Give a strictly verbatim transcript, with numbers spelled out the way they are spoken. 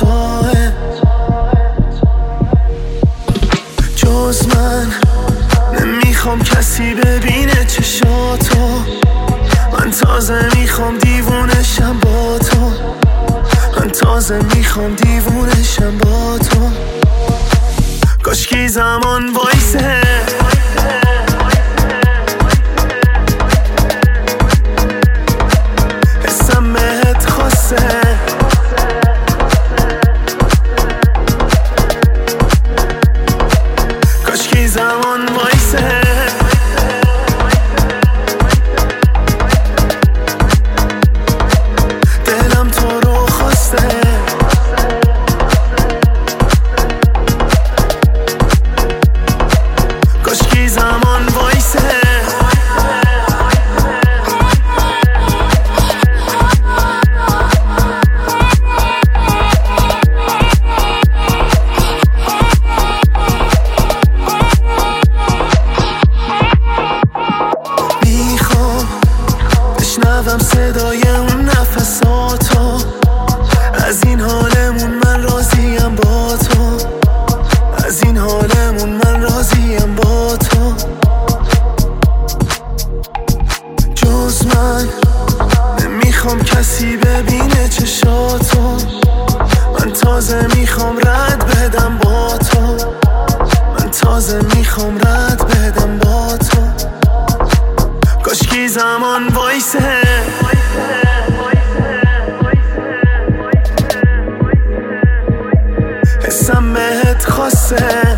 توه، جز من نمیخوام کسی ببینه چشاتو. من تازه میخوام دیوونشم با تو، من تازه میخوام دیوونشم با تو. کاشکی زمان وایسه، حسم بهت خاصه. کاشکی زمان وایسه، دلم تو رو خواسته. کاشکی زمان وایسه، میخوام بشنوم صدای اون نفساتو. از این حالمون من راضیم با تو، از این حالمون من راضیم با تو. جز من نمیخوام کسی ببینه چشاتو. من تازه میخوام رد بدم با تو، من تازه میخوام رد بدم با تو. کاشکی زمان وایسه، حسم بهت خاصه.